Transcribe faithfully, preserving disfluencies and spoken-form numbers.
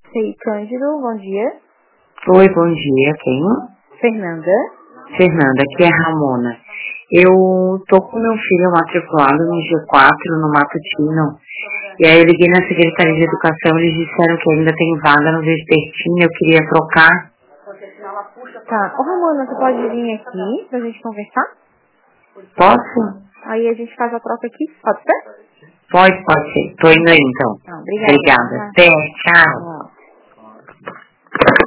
Sei, Cândido, bom dia. Oi, bom dia, quem? Fernanda. Fernanda, aqui é Ramona. Eu tô com meu filho matriculado no G quatro, no Matutino, e aí eu liguei na Secretaria de Educação, eles disseram que ainda tem vaga no Vespertino, eu queria trocar. Tá, ô Ramona, você pode vir aqui pra gente conversar? Posso? Aí a gente faz a troca aqui, pode ser? Pode, pode ser. Tô indo aí então. Tá, obrigada. Obrigada. Até, tchau. Tchau.